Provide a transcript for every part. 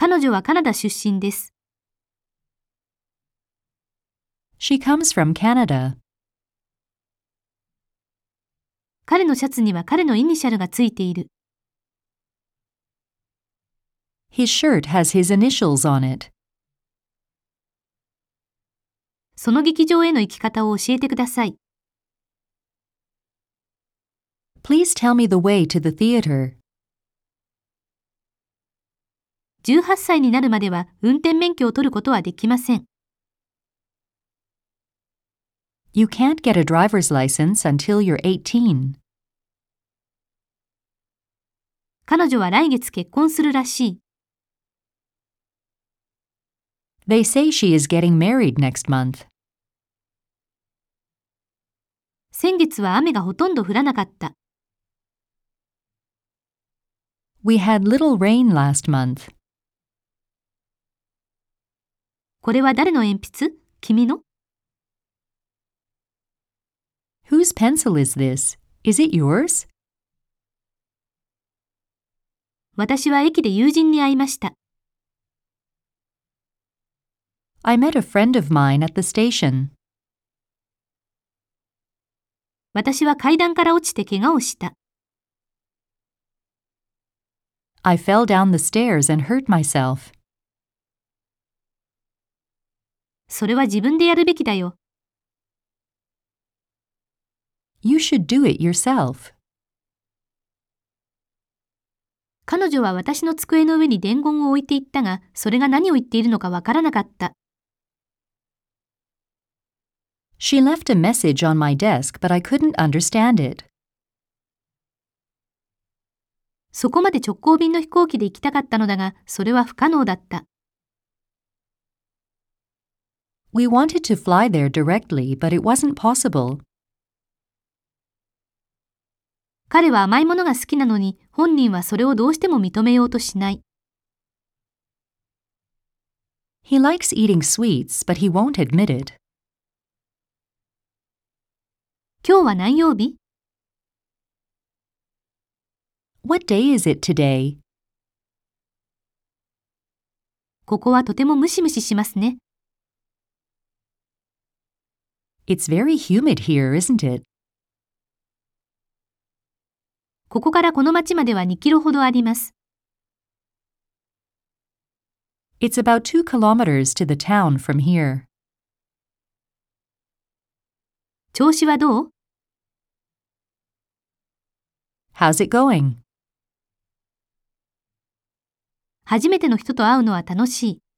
彼女はカナダ出身です。 She comes from Canada. 彼のシャツには彼のイニシャルがついている。 His shirt has his initials on it. その劇場への行き方を教えてください。 Please tell me the way to the theater. 18歳になるまでは運転免許を取ることはできません。 You can't get a driver's license until you're 18. 彼女は来月結婚するらしい。 They say she is getting married next month. 先月は雨がほとんど降らなかった。 We had little rain last month. これは誰の鉛筆？君の？ Whose pencil is this? Is it yours? 私は駅で友人に会いました。 I met a friend of mine at the station. 私は階段から落ちて怪我をした。 I fell down the stairs and hurt myself. それは自分でやるべきだよ。 You should do it yourself. 彼女は私の机の上に伝言を置いていったが、それが何を言っているのかわからなかった。 She left a message on my desk, but I couldn't understand it. そこまで直行便の飛行機で行きたかったのだが、それは不可能だった。 We wanted to fly there directly, but it wasn't possible. 彼は甘いものが好きなのに、本人はそれをどうしても認めようとしない。 He likes eating sweets, but he won't admit it. 今日は何曜日？ What day is it today? ここはとてもムシムシしますね。 It's very humid here, isn't it? ここからこの町までは2キロほどあります。 It's about 2 kilometers to the town from here. 調子はどう？ How's it going? 初めての人と会うのは楽しい。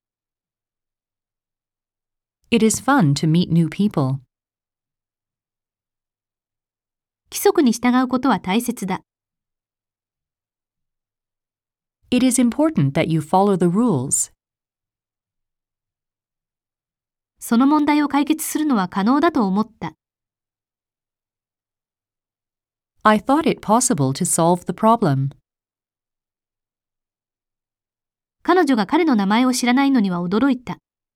It is fun to meet new people. 規則に従うことは大切だ。 It is important that you follow the rules. その問題を解決するのは可能だと思った。 I thought it possible to solve the problem. 彼女が彼の名前を知らないのには驚いた。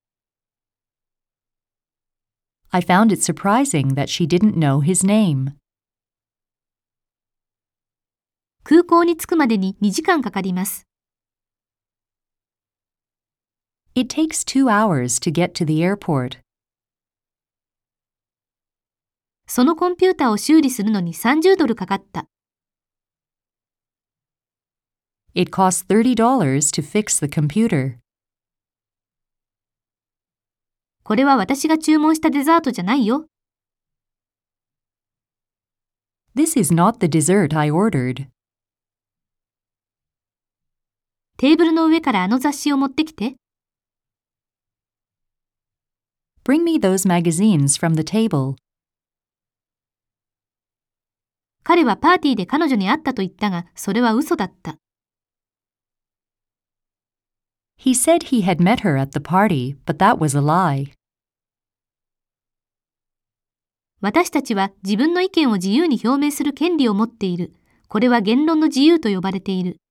I found it surprising that she didn't know his name. 空港に着くまでに2時間かかります。 It takes 2 hours to get to the airport. そのコンピューターを修理するのに$30かかった。 It costs $30 to fix the computer. これは私が注文したデザートじゃないよ。 This is not the dessert I ordered. テーブルの上からあの雑誌を持ってきて。 Bring me those magazines from the table. 彼はパーティーで彼女に会ったと言ったが、それは嘘だった。 He said he had met her at the party, but that was a lie. 私たちは自分の意見を自由に表明する権利を持っている。これは言論の自由と呼ばれている。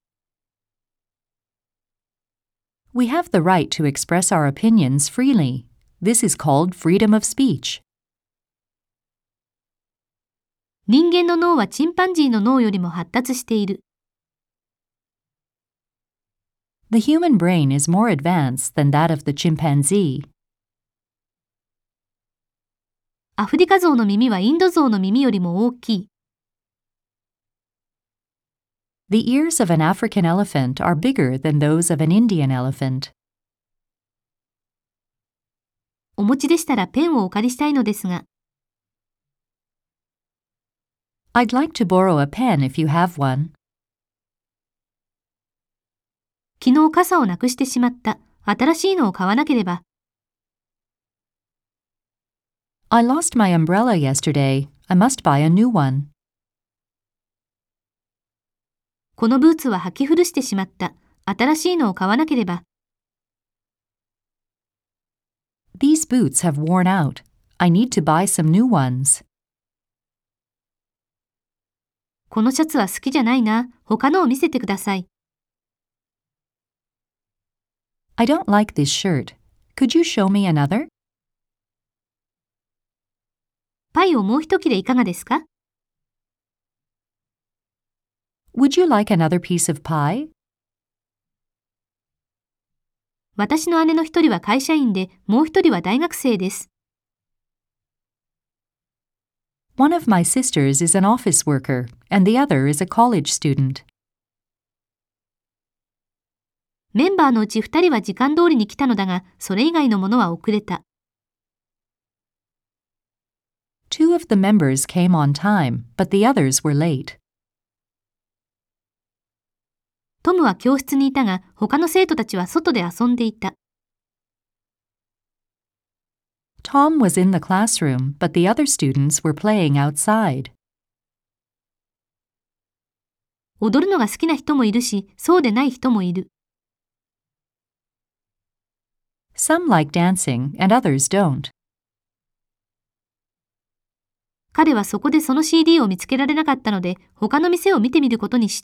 We have the right to express our opinions freely. This is called freedom of speech. 人間の脳はチンパンジーの脳よりも発達している。 The human brain is more advanced than that of the chimpanzee. アフリカゾウの耳はインドゾウの耳よりも大きい。 The ears of an African elephant are bigger than those of an Indian elephant. お持ちでしたらペンをお借りしたいのですが。 I'd like to borrow a pen if you have one. 昨日傘をなくしてしまった。新しいのを買わなければ。 I lost my umbrella yesterday. I must buy a new one. このブーツは履き古してしまった。新しいのを買わなければ。 These boots have worn out. I need to buy some new ones. このシャツは好きじゃないな。他のを見せてください。 I don't like this shirt. Could you show me another? パイをもう一切れいかがですか？ Would you like another piece of pie? 私の姉の一人は会社員で、もう一人は大学生です。 One of my sisters is an office worker, and the other is a college student. メンバーのうち二人は時間通りに来たのだが、それ以外のものは遅れた。 Two of the members came on time, but the others were late. トムは教室にいたが、他の生徒たちは外で遊んでいた。 Tom was in the classroom, but the other students were playing outside. 踊るのが好きな人もいるし、そうでない人もいる。 Some like dancing, and others don't. 彼はそこでその CD を見つけられなかったので、他の店を見てみることにした。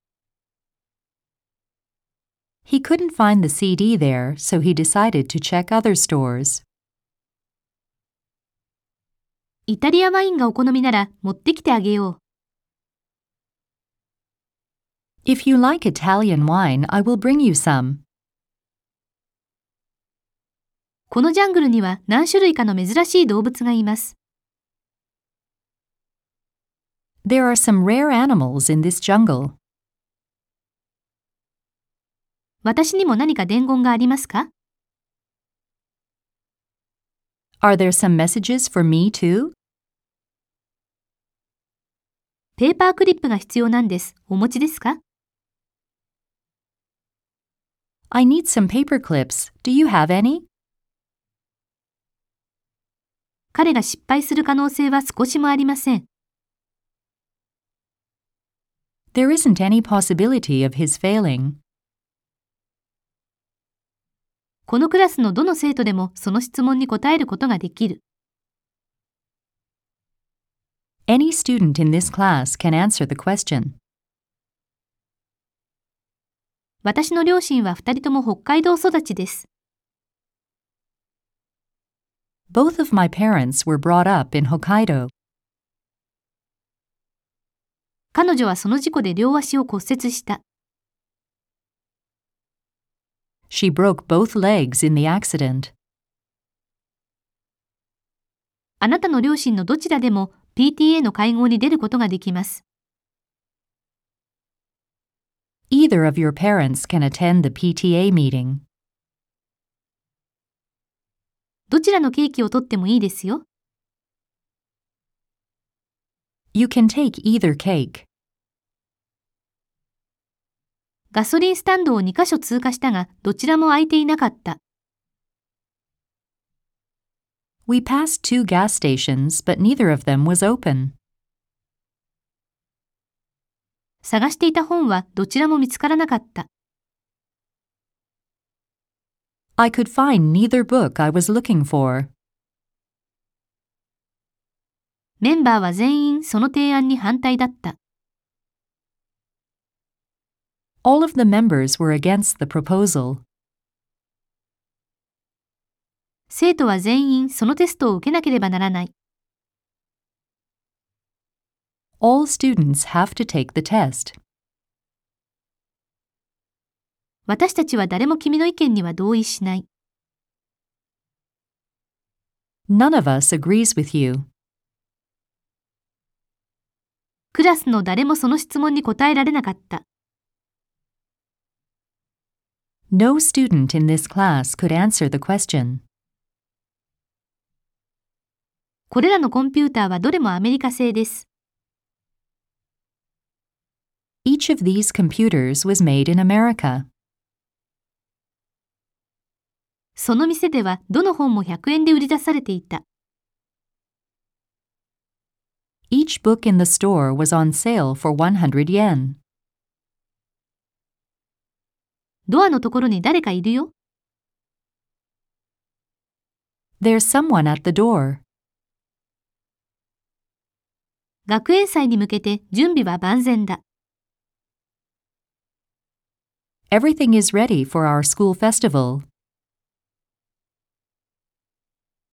He couldn't find the CD there, so he decided to check other stores. イタリアワインがお好みなら持ってきてあげよう。 If you like Italian wine, I will bring you some. このジャングルには何種類かの珍しい動物がいます。 There are some rare animals in this jungle. 私にも何か伝言がありますか？ Are there some messages for me too? ペーパークリップが必要なんです。お持ちですか？ I need some paper clips. Do you have any? 彼が失敗する可能性は少しもありません。 There isn't any possibility of his failing. このクラスのどの生徒でもその質問に答えることができる。 Any student in this class can answer the question. 私の両親は二人とも北海道育ちです。 Both of my parents were brought up in Hokkaido. 彼女はその事故で両足を骨折した。 She broke both legs in the accident. あなたの両親のどちらでも PTA の会合に出ることができます。 Either of your parents can attend the PTA meeting. どちらのケーキをとってもいいですよ。 You can take either cake. ガソリンスタンドを2カ所通過したが、どちらも空いていなかった。 We passed two gas stations, but neither of them was open. 探していた本はどちらも見つからなかった。 I could find neither book I was looking for. メンバーは全員その提案に反対だった。 All of the members were against the proposal. 生徒は全員そのテストを受けなければならない。 All students have to take the test. 私たちは誰も君の意見には同意しない。 None of us agrees with you. クラスの誰もその質問に答えられなかった。 No student in this class could answer the question. これらのコンピューターはどれもアメリカ製です。 Each of these computers was made in America. その店ではどの本も100円で売り出されていた。 Each book in the store was on sale for 100 yen. ドアのところに誰かいるよ。 There's someone at the door. 学園祭に向けて準備は万全だ。 Everything is ready for our school festival.